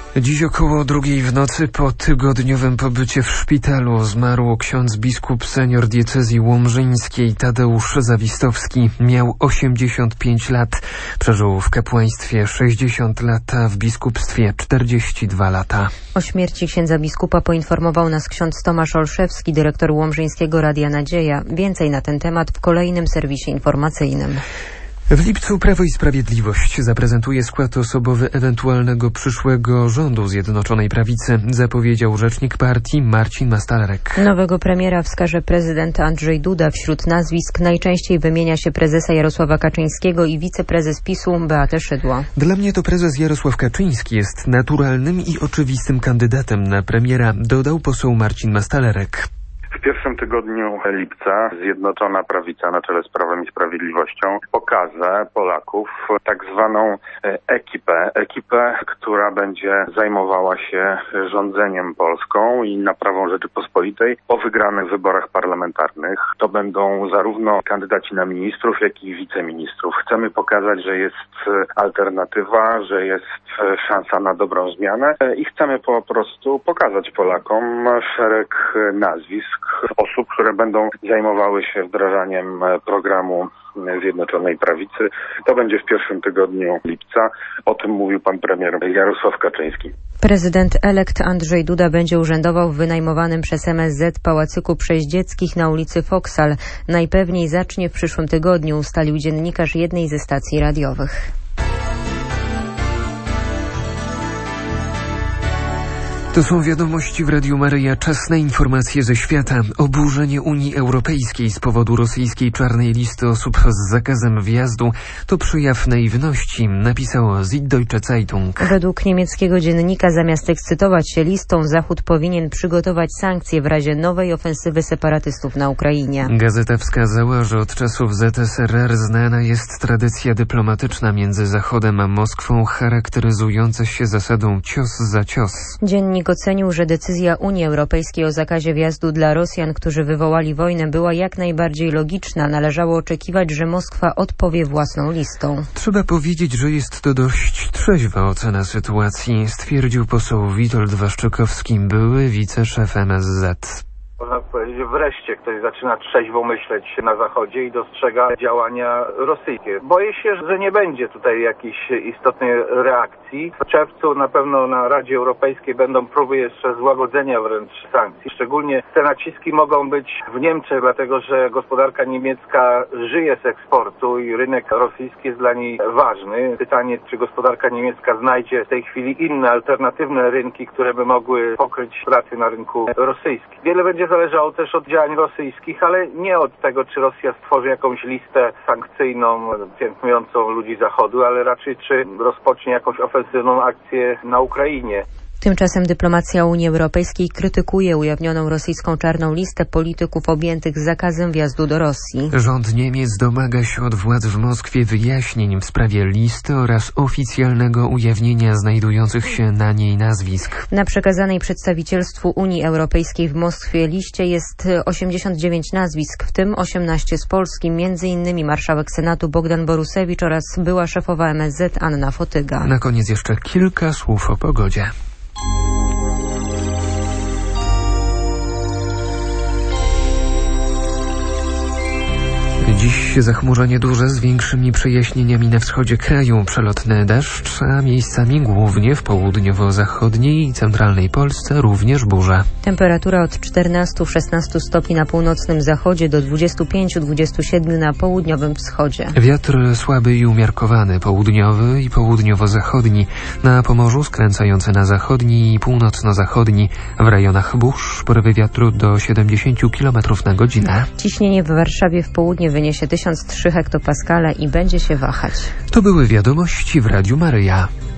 Dziś około 2:00 w nocy po tygodniowym pobycie w szpitalu zmarł ksiądz biskup senior diecezji łomżyńskiej Tadeusz Zawistowski. Miał 85 lat. Przeżył w kapłaństwie 60 lat, a w biskupstwie 42 lata. O śmierci księdza biskupa poinformował nas ksiądz Tomasz Olszewski, dyrektor Łomżyńskiego Radia Nadzieja. Więcej na ten temat w kolejnym serwisie informacyjnym. W lipcu Prawo i Sprawiedliwość zaprezentuje skład osobowy ewentualnego przyszłego rządu Zjednoczonej Prawicy, zapowiedział rzecznik partii Marcin Mastalerek. Nowego premiera wskaże prezydent Andrzej Duda. Wśród nazwisk najczęściej wymienia się prezesa Jarosława Kaczyńskiego i wiceprezes PiS-u Beatę Szydło. Dla mnie to prezes Jarosław Kaczyński jest naturalnym i oczywistym kandydatem na premiera, dodał poseł Marcin Mastalerek. W pierwszym tygodniu lipca Zjednoczona Prawica na czele z Prawem i Sprawiedliwością pokaże Polaków tak zwaną ekipę, która będzie zajmowała się rządzeniem Polską i naprawą Rzeczypospolitej po wygranych wyborach parlamentarnych. To będą zarówno kandydaci na ministrów, jak i wiceministrów. Chcemy pokazać, że jest alternatywa, że jest szansa na dobrą zmianę i chcemy po prostu pokazać Polakom szereg nazwisk osób, które będą zajmowały się wdrażaniem programu Zjednoczonej Prawicy. To będzie w pierwszym tygodniu lipca. O tym mówił pan premier Jarosław Kaczyński. Prezydent elekt Andrzej Duda będzie urzędował w wynajmowanym przez MSZ pałacyku Przeździeckich na ulicy Foksal. Najpewniej zacznie w przyszłym tygodniu, ustalił dziennikarz jednej ze stacji radiowych. To są wiadomości w Radiu Maryja. Czas na informacje ze świata. Oburzenie Unii Europejskiej z powodu rosyjskiej czarnej listy osób z zakazem wjazdu to przejaw naiwności, napisał Süddeutsche Zeitung. Według niemieckiego dziennika zamiast ekscytować się listą, Zachód powinien przygotować sankcje w razie nowej ofensywy separatystów na Ukrainie. Gazeta wskazała, że od czasów ZSRR znana jest tradycja dyplomatyczna między Zachodem a Moskwą, charakteryzująca się zasadą cios za cios. Dziennik ocenił, że decyzja Unii Europejskiej o zakazie wjazdu dla Rosjan, którzy wywołali wojnę, była jak najbardziej logiczna. Należało oczekiwać, że Moskwa odpowie własną listą. Trzeba powiedzieć, że jest to dość trzeźwa ocena sytuacji, stwierdził poseł Witold Waszczykowski, były wiceszef MSZ. Można powiedzieć, że wreszcie ktoś zaczyna trzeźwo myśleć na Zachodzie i dostrzega działania rosyjskie. Boję się, że nie będzie tutaj jakiejś istotnej reakcji. W czerwcu na pewno na Radzie Europejskiej będą próby jeszcze złagodzenia wręcz sankcji. Szczególnie te naciski mogą być w Niemczech, dlatego że gospodarka niemiecka żyje z eksportu i rynek rosyjski jest dla niej ważny. Pytanie, czy gospodarka niemiecka znajdzie w tej chwili inne, alternatywne rynki, które by mogły pokryć straty na rynku rosyjskim. Wiele będzie zależało też od działań rosyjskich, ale nie od tego, czy Rosja stworzy jakąś listę sankcyjną piętnującą ludzi Zachodu, ale raczej czy rozpocznie jakąś ofensywną akcję na Ukrainie. Tymczasem dyplomacja Unii Europejskiej krytykuje ujawnioną rosyjską czarną listę polityków objętych zakazem wjazdu do Rosji. Rząd Niemiec domaga się od władz w Moskwie wyjaśnień w sprawie listy oraz oficjalnego ujawnienia znajdujących się na niej nazwisk. Na przekazanej przedstawicielstwu Unii Europejskiej w Moskwie liście jest 89 nazwisk, w tym 18 z Polski, m.in. marszałek Senatu Bogdan Borusewicz oraz była szefowa MSZ Anna Fotyga. Na koniec jeszcze kilka słów o pogodzie. Dziś zachmurzenie duże z większymi przejaśnieniami na wschodzie kraju, przelotny deszcz, a miejscami głównie w południowo-zachodniej i centralnej Polsce również burze. Temperatura od 14-16 stopni na północnym zachodzie do 25-27 na południowym wschodzie. Wiatr słaby i umiarkowany, południowy i południowo-zachodni, na Pomorzu skręcający na zachodni i północno-zachodni, w rejonach burz porywy wiatru do 70 km na godzinę. Ciśnienie w Warszawie w południe wyniesie 1003 hektopaskale i będzie się wahać. To były wiadomości w Radiu Maryja.